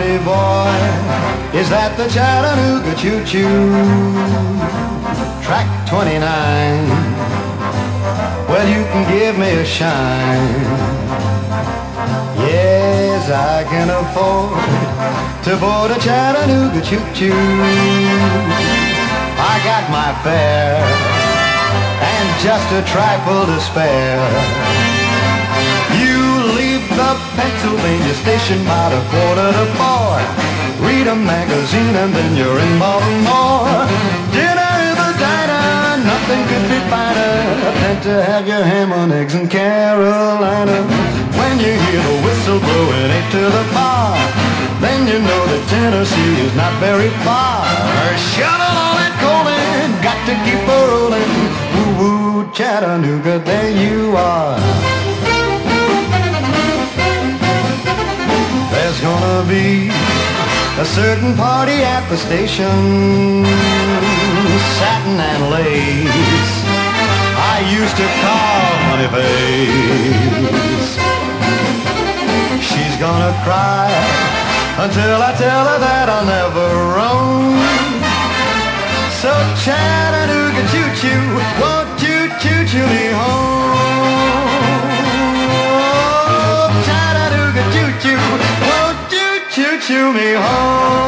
me, boy, is that the Chattanooga choo-choo? Track 29, well, you can give me a shine. Yes, I can afford to board a Chattanooga choo-choo. I got my fare and just a trifle to spare. You leave the Pennsylvania station about 3:45. Read a magazine and then you're in Baltimore. Dinner in the diner, nothing could be finer than to have your ham and eggs in Carolina. When you hear the whistle blowing 8 to the bar, then you know that Tennessee is not very far. Shovel on it, Colin, got to keep her rolling. Woo-woo, Chattanooga, there you are. There's gonna be a certain party at the station, satin and lace, I used to call Honeyface. She's gonna cry until I tell her that I'll never roam. So Chattanooga choo-choo, won't you choo-choo me home? Oh, Chattanooga choo-choo, won't you choo-choo me home?